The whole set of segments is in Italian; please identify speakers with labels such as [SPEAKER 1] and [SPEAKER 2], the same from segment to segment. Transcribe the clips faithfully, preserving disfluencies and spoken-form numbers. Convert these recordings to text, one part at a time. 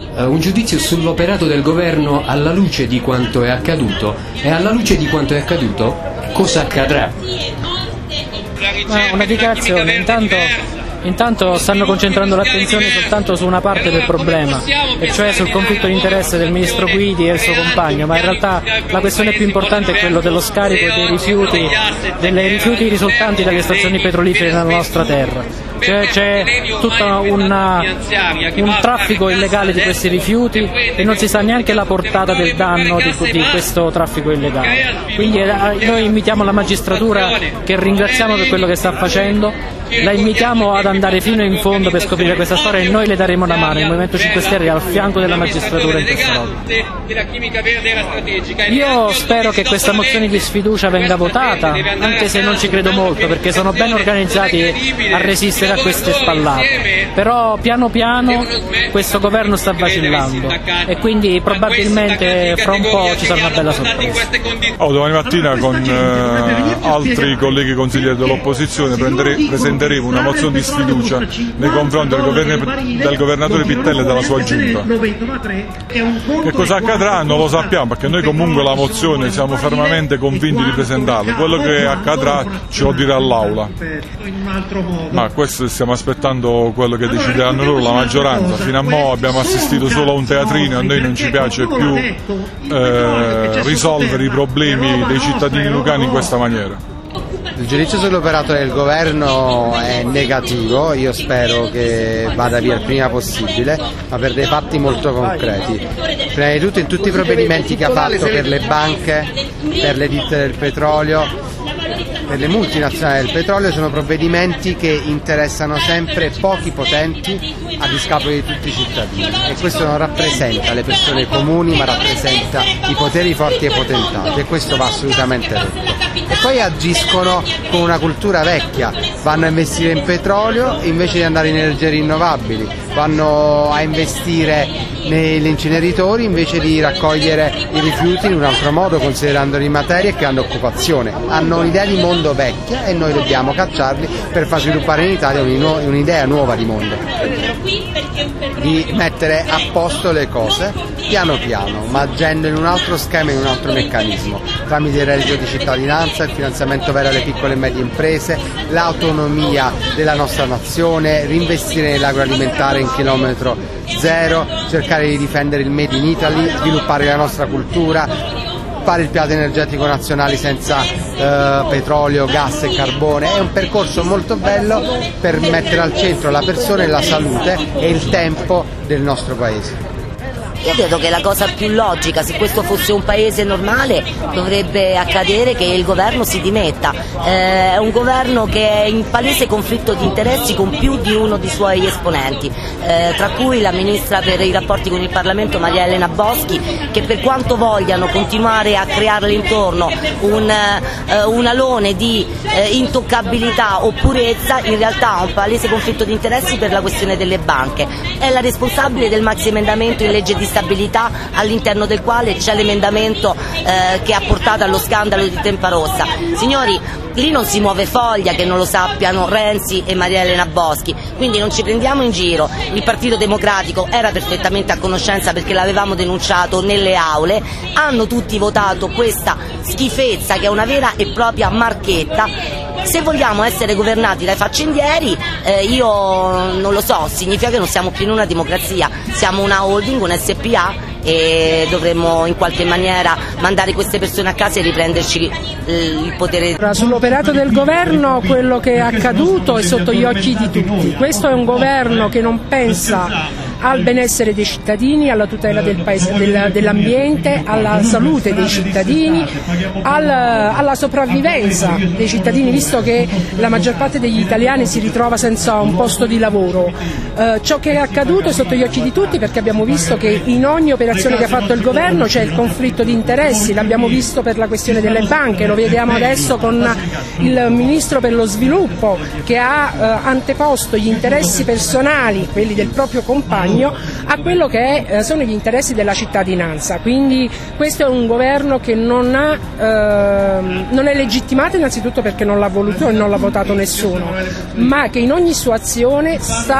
[SPEAKER 1] uh, un giudizio sull'operato del governo alla luce di quanto è accaduto, e alla luce di quanto è accaduto cosa accadrà?
[SPEAKER 2] Ma una dichiarazione, intanto, intanto stanno concentrando l'attenzione soltanto su una parte del problema, e cioè sul conflitto di interesse del ministro Guidi e il suo compagno, ma in realtà la questione più importante è quello dello scarico dei rifiuti, delle rifiuti risultanti dalle stazioni petrolifere nella nostra terra. C'è, c'è tutto una, un traffico illegale di questi rifiuti e non si sa neanche la portata del danno di, di questo traffico illegale. Quindi eh, noi invitiamo la magistratura, che ringraziamo per quello che sta facendo, la invitiamo ad andare fino in fondo per scoprire questa storia, e noi le daremo una mano. Il Movimento cinque Stelle è al fianco della magistratura in questa lotta. Io spero che questa mozione di sfiducia venga votata, anche se non ci credo molto, perché sono ben organizzati a resistere a queste spallate. Però piano piano questo governo sta vacillando, e quindi probabilmente fra un po' ci sarà una bella sorpresa.
[SPEAKER 3] Oh, domani mattina con eh, altri colleghi consiglieri dell'opposizione presenteremo una mozione di sfiducia nei confronti del, govern del governatore Pittella e della sua giunta. Che cosa accadrà non lo sappiamo, perché noi comunque la mozione siamo fermamente convinti di presentarla. Quello che accadrà ce lo dirà l'Aula, ma questo stiamo aspettando quello che decideranno loro, la maggioranza. Fino a mo' abbiamo assistito solo a un teatrino, a noi non ci piace più eh, risolvere i problemi dei cittadini lucani in questa maniera.
[SPEAKER 4] Il giudizio sull'operato del governo è negativo, io spero che vada via il prima possibile, ma per dei fatti molto concreti. Prima di tutto in tutti i provvedimenti che ha fatto per le banche, per le ditte del petrolio, per le multinazionali del petrolio, sono provvedimenti che interessano sempre pochi potenti a discapito di tutti i cittadini, e questo non rappresenta le persone comuni, ma rappresenta i poteri forti e potentati, e questo va assolutamente detto. E poi agiscono con una cultura vecchia, vanno a investire in petrolio invece di andare in energie rinnovabili, vanno a investire negli inceneritori invece di raccogliere i rifiuti in un altro modo, considerandoli materie che hanno occupazione. Hanno un'idea di mondo vecchia e noi dobbiamo cacciarli per far sviluppare in Italia un'idea nuova di mondo, di mettere a posto le cose piano piano, ma agendo in un altro schema, in un altro meccanismo, tramite il reddito di cittadinanza, il finanziamento vero alle piccole e medie imprese, l'autonomia della nostra nazione, reinvestire nell'agroalimentare in chilometro zero, cercare di difendere il Made in Italy, sviluppare la nostra cultura, fare il piano energetico nazionale senza eh, petrolio, gas e carbone. È un percorso molto bello per mettere al centro la persona e la salute e il tempo del nostro paese.
[SPEAKER 5] Io credo che la cosa più logica, se questo fosse un paese normale, dovrebbe accadere che il governo si dimetta. Eh, è un governo che è in palese conflitto di interessi con più di uno dei suoi esponenti, eh, tra cui la ministra per i rapporti con il Parlamento Maria Elena Boschi, che per quanto vogliano continuare a crearle intorno un, eh, un alone di eh, intoccabilità o purezza, in realtà ha un palese conflitto di interessi per la questione delle banche. È la responsabile del maxi emendamento in legge di stabilità, all'interno del quale c'è l'emendamento eh, che ha portato allo scandalo di Tempa Rossa. Signori, lì non si muove foglia che non lo sappiano Renzi e Maria Elena Boschi, quindi non ci prendiamo in giro. Il Partito Democratico era perfettamente a conoscenza, perché l'avevamo denunciato nelle aule, hanno tutti votato questa schifezza che è una vera e propria marchetta. Se vogliamo essere governati dai faccendieri, eh, io non lo so, significa che non siamo più in una democrazia, siamo una holding, un S P A, e dovremmo in qualche maniera mandare queste persone a casa e riprenderci il potere.
[SPEAKER 6] Sull'operato del governo, quello che è accaduto è sotto gli occhi di tutti. Questo è un governo che non pensa al benessere dei cittadini, alla tutela del paese, del, dell'ambiente, alla salute dei cittadini, al, alla sopravvivenza dei cittadini, visto che la maggior parte degli italiani si ritrova senza un posto di lavoro. Eh, ciò che è accaduto è sotto gli occhi di tutti, perché abbiamo visto che in ogni operazione che ha fatto il governo c'è il conflitto di interessi, l'abbiamo visto per la questione delle banche, lo vediamo adesso con il Ministro per lo Sviluppo che ha eh, anteposto gli interessi personali, quelli del proprio compagno, Compagno a quello che è, sono gli interessi della cittadinanza. Quindi questo è un governo che non, ha, eh, non è legittimato innanzitutto perché non l'ha voluto e non l'ha votato nessuno, ma che in ogni sua azione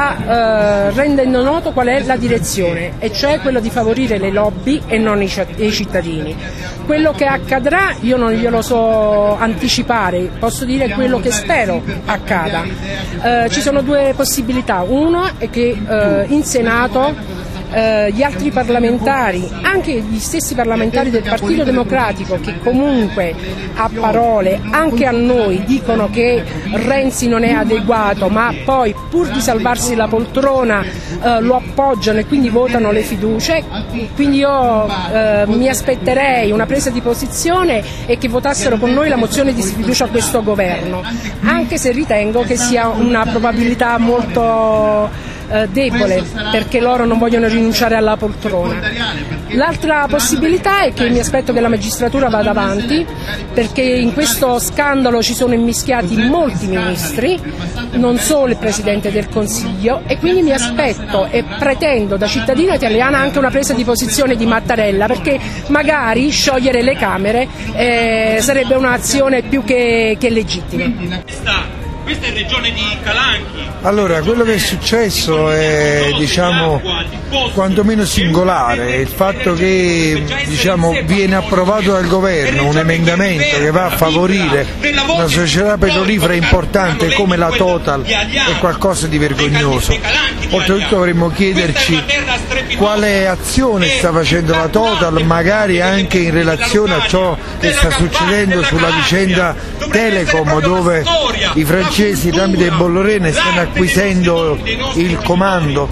[SPEAKER 6] sta eh, rendendo noto qual è la direzione, e cioè quello di favorire le lobby e non i, i cittadini. Quello che accadrà io non glielo so anticipare, posso dire quello che spero accada. Eh, ci sono due possibilità: uno è che eh, in Senato Uh, gli altri parlamentari, anche gli stessi parlamentari del Partito Democratico, che comunque a parole anche a noi dicono che Renzi non è adeguato, ma poi pur di salvarsi la poltrona uh, lo appoggiano e quindi votano le fiducie. Quindi io uh, mi aspetterei una presa di posizione e che votassero con noi la mozione di sfiducia a questo governo, anche se ritengo che sia una probabilità molto debole, perché loro non vogliono rinunciare alla poltrona. L'altra possibilità è che mi aspetto che la magistratura vada avanti, perché in questo scandalo ci sono immischiati molti ministri, non solo il Presidente del Consiglio, e quindi mi aspetto e pretendo da cittadina italiana anche una presa di posizione di Mattarella, perché magari sciogliere le Camere eh, sarebbe un'azione più che, che legittima.
[SPEAKER 7] Questa è regione di Calanchi.
[SPEAKER 8] Allora, quello che è successo è, diciamo, quantomeno singolare, il fatto che, diciamo, viene approvato dal governo un emendamento che va a favorire una società petrolifera importante come la Total è qualcosa di vergognoso. Oltretutto dovremmo chiederci quale azione sta facendo la Total, magari anche in relazione a ciò che sta succedendo sulla vicenda Telecom, dove i francesi tramite Bollorene stanno acquisendo il comando.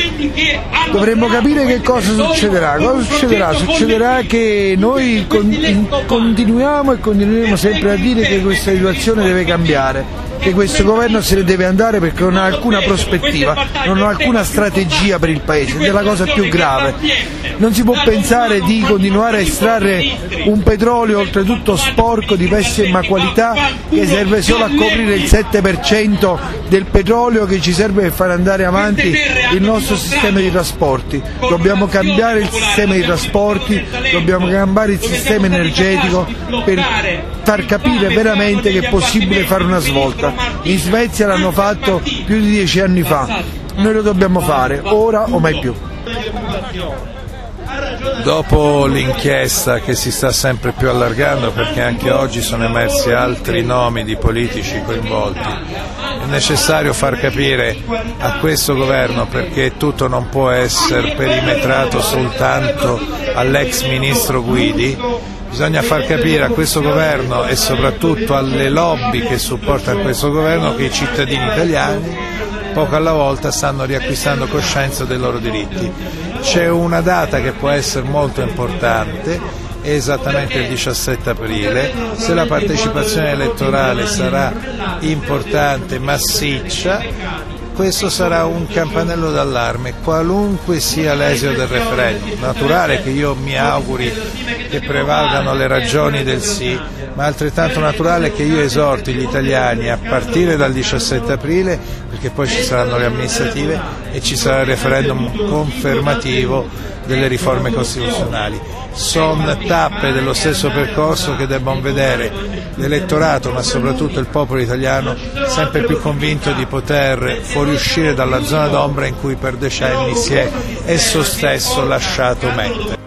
[SPEAKER 8] Dovremmo capire che cosa succederà. Cosa succederà? Succederà che noi continuiamo e continueremo sempre a dire che questa situazione deve cambiare, che questo governo se ne deve andare perché non ha alcuna prospettiva, non ha alcuna strategia per il Paese, ed è la cosa più grave. Non si può pensare di continuare a estrarre un petrolio oltretutto sporco, di pessima qualità, che serve solo a coprire il sette per cento del petrolio che ci serve per far andare avanti il nostro sistema di trasporti. Dobbiamo cambiare il sistema di trasporti, dobbiamo cambiare il sistema energetico per far capire veramente che è possibile fare una svolta. In Svezia l'hanno fatto più di dieci anni fa, noi lo dobbiamo fare ora o mai più.
[SPEAKER 9] Dopo l'inchiesta che si sta sempre più allargando, perché anche oggi sono emersi altri nomi di politici coinvolti, è necessario far capire a questo governo, perché tutto non può essere perimetrato soltanto all'ex ministro Guidi. Bisogna far capire a questo governo e soprattutto alle lobby che supportano questo governo che i cittadini italiani poco alla volta stanno riacquistando coscienza dei loro diritti. C'è una data che può essere molto importante, è esattamente il diciassette aprile, se la partecipazione elettorale sarà importante, massiccia, questo sarà un campanello d'allarme, qualunque sia l'esito del referendum. Naturale che io mi auguri che prevalgano le ragioni del sì, ma altrettanto naturale che io esorti gli italiani a partire dal diciassette aprile, perché poi ci saranno le amministrative e ci sarà il referendum confermativo delle riforme costituzionali. Sono tappe dello stesso percorso che debbono vedere l'elettorato, ma soprattutto il popolo italiano, sempre più convinto di poter fuoriuscire dalla zona d'ombra in cui per decenni si è esso stesso lasciato mettere.